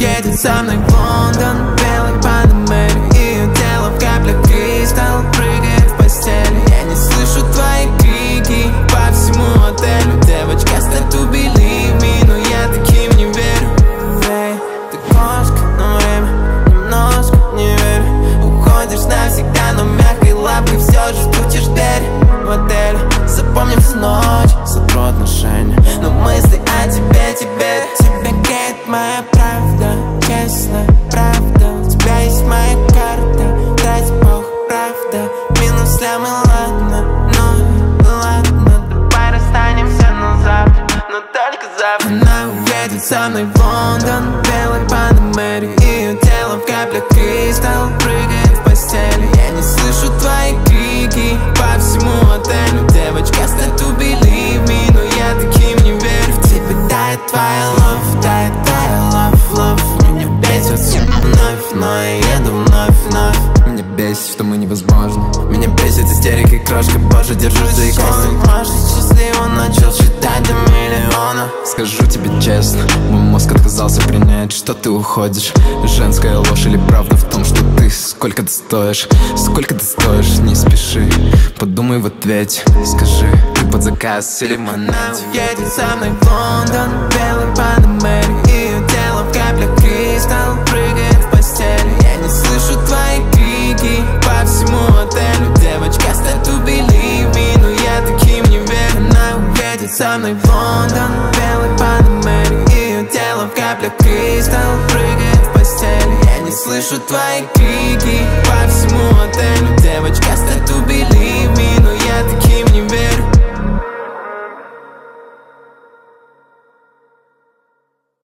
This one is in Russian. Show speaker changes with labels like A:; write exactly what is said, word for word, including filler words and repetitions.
A: уедет со мной в Лондон, белый Панамере. Ее тело в каплях кристалл, прыгает в постели. Я не слышу твои крики по всему отелю. Девочка, start to believe me, но я таким не верю. Эй, ты кошка, но время немножко не верю. Уходишь навсегда, но мягкой лапой все же стучишь в дверь в отеле. Запомним всю ночь, сотру отношения, но мысли о тебе теперь. Тебя греет моя правда, честная правда. У тебя есть моя карта, дай бог, правда. Минус лямы, ладно, ну ладно. Давай расстанемся, но завтра, но только завтра. Она уедет со мной в Лондон, белый Панамере. Ее тело в каплях кристалл, прыгает в постели. Я не слышу твои крики по всему отелю. Девочка, start to believe me, но я таким не верю. В тебе тает твоя love, тает твоя love, love. Меня бесит все вновь, но я еду вновь, вновь.
B: Меня бесит, что мы невозможны.
A: Меня бесит истерика и крошка, боже, держусь за икону. Может, счастливо начал считать до миллиона.
B: Скажу тебе честно, мой мозг отказался принять, что ты уходишь. Женская ложь или правда в том, что ты сколько ты стоишь? Сколько ты стоишь, не спеши, подумай в ответе. Скажи, ты под заказ или
A: Она
B: монет?
A: уедет со мной в Лондон, белый Панамере. Ее тело в каплях кристалл, прыгает в постели. Я не слышу твои крики по всему отелю. Девочка, start to believe me, но я таким не верю. Она уедет со мной в Лондон, белый Панамере. Ее тело в каплях кристалл, прыгает в постели. Я не слышу твои крики по всему отелю. Девочка, start to believe me.